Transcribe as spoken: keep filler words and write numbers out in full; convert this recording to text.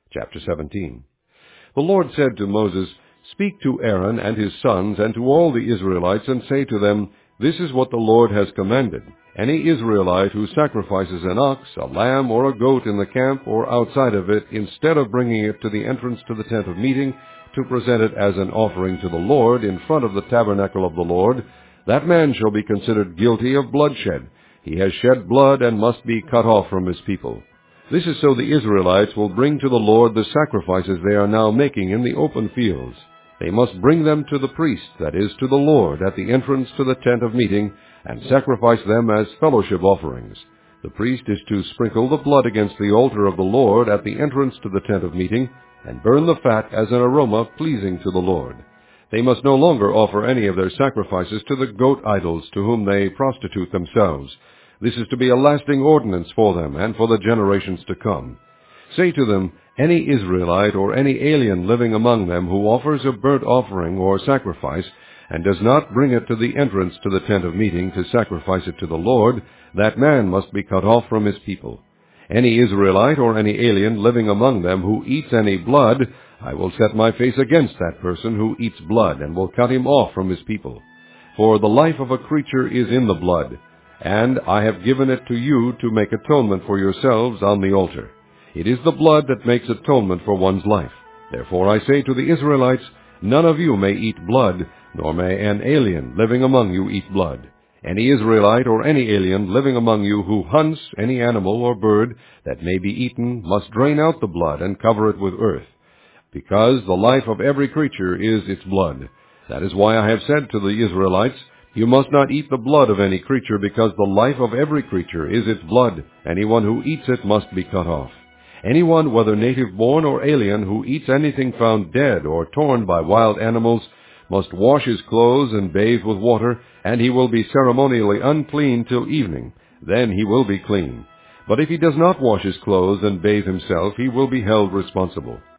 Chapter seventeen. The Lord said to Moses, "Speak to Aaron and his sons and to all the Israelites, and say to them, This is what the Lord has commanded. Any Israelite who sacrifices an ox, a lamb, or a goat in the camp or outside of it, instead of bringing it to the entrance to the tent of meeting, to present it as an offering to the Lord in front of the tabernacle of the Lord, that man shall be considered guilty of bloodshed. He has shed blood and must be cut off from his people. This is so the Israelites will bring to the Lord the sacrifices they are now making in the open fields. They must bring them to the priest, that is, to the Lord, at the entrance to the tent of meeting, and sacrifice them as fellowship offerings. The priest is to sprinkle the blood against the altar of the Lord at the entrance to the tent of meeting, and burn the fat as an aroma pleasing to the Lord. They must no longer offer any of their sacrifices to the goat idols to whom they prostitute themselves. This is to be a lasting ordinance for them and for the generations to come. Say to them, Any Israelite or any alien living among them who offers a burnt offering or sacrifice, and does not bring it to the entrance to the tent of meeting to sacrifice it to the Lord, that man must be cut off from his people. Any Israelite or any alien living among them who eats any blood, I will set my face against that person who eats blood, and will cut him off from his people. For the life of a creature is in the blood, and I have given it to you to make atonement for yourselves on the altar. It is the blood that makes atonement for one's life. Therefore I say to the Israelites, None of you may eat blood, nor may an alien living among you eat blood. Any Israelite or any alien living among you who hunts any animal or bird that may be eaten must drain out the blood and cover it with earth, because the life of every creature is its blood. That is why I have said to the Israelites, You must not eat the blood of any creature, because the life of every creature is its blood. Anyone who eats it must be cut off. Anyone, whether native-born or alien, who eats anything found dead or torn by wild animals, must wash his clothes and bathe with water, and he will be ceremonially unclean till evening. Then he will be clean. But if he does not wash his clothes and bathe himself, he will be held responsible.